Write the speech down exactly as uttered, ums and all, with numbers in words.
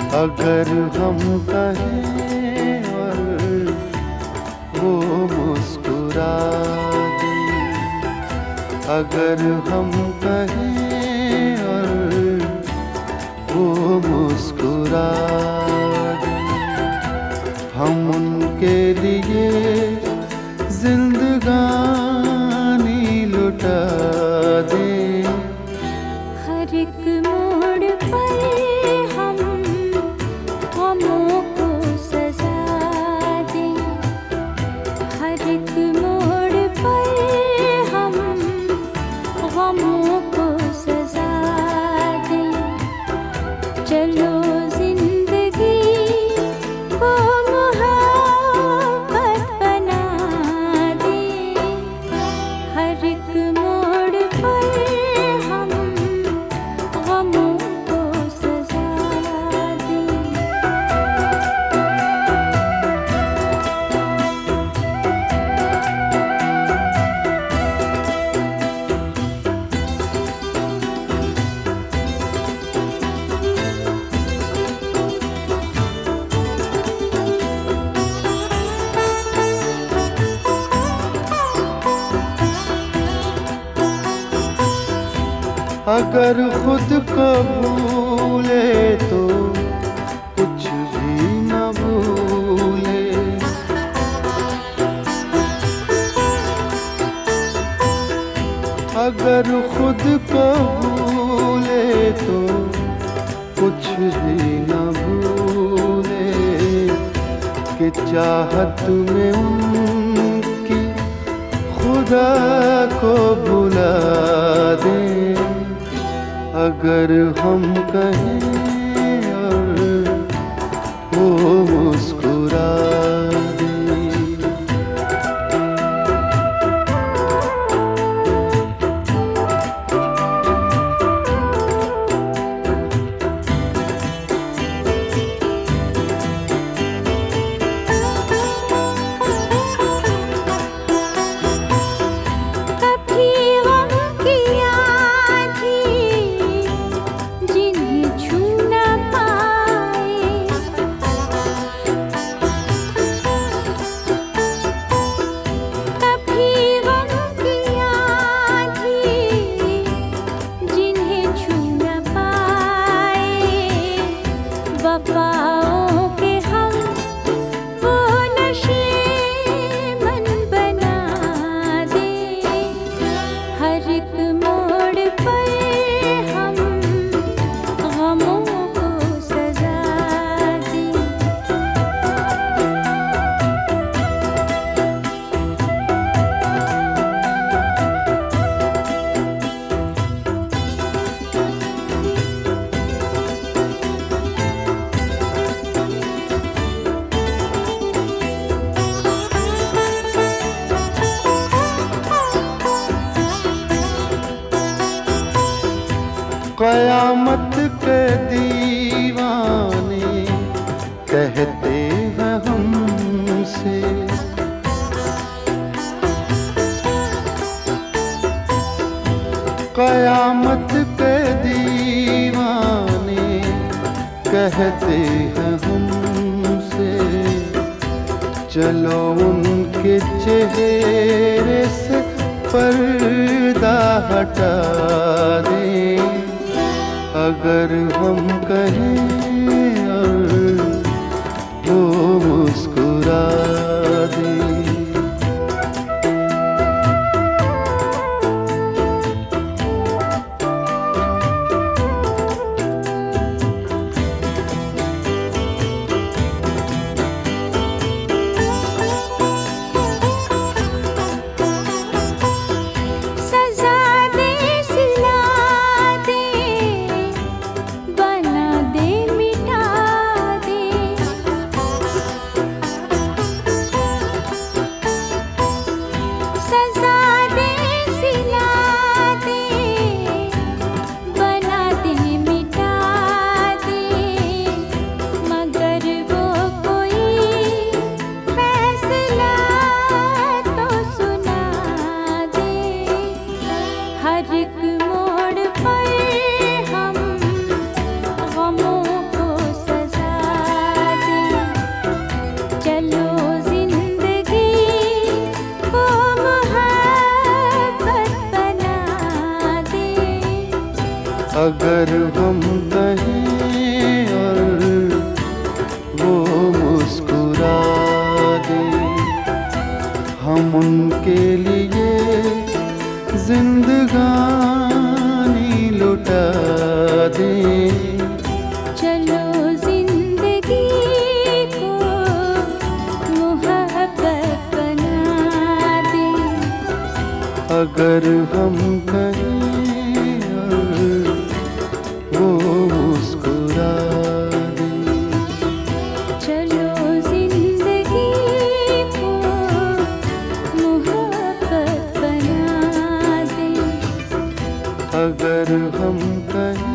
अगर हम कहें और वो मुस्कुरा दे, अगर हम कहें और वो मुस्कुरा दे, हम उनके लिए जिंदगानी लुटा दे। हर एक मोड़ पर हम गमों को सजा दें, हर एक मोड़ पर हम गमों को सजा दें। चलो जिंदगी को मोहब्बत बना दें, हर एक मोड़ पर हम गमों को सजा दें। अगर खुद को भूले तो कुछ भी न भूले, अगर खुद को भूले तो कुछ भी न भूले, कि चाहत में उनकी खुदा को भुला दे। अगर हम कहें और वो मुस्कुरा दे। कभी गम की आँधी जिन्हें छू न पाए, कभी गम की आँधी जिन्हें छू न पाए, वफाओं के हम वो नशे मन बना दे। हर एक मोड़ पर हम गमों को सजा दें। क़यामत के दीवाने कहते हैं हमसे, क़यामत के दीवाने कहते हैं हमसे, चलो उनके चेहरे से पर्दा हटा दें। अगर हम कहें और वो मुस्कुरा दे। सजा दे, सिला दे, बना दे, मिटा दे, सजा दे, सिला दे, बना दे, मिटा दे, मगर वो कोई फैसला तो सुना दे। हर एक मोड़ पर हम गमों को सजा अगर हम कहें और वो मुस्कुरा दे, हम उनके लिए जिंदगानी लुटा दें। चलो जिंदगी को मोहब्बत बना दे। अगर हम कहें और वो मुस्कुरा दे। चलो जिंदगी को मोहब्बत बना दे। अगर हम कहें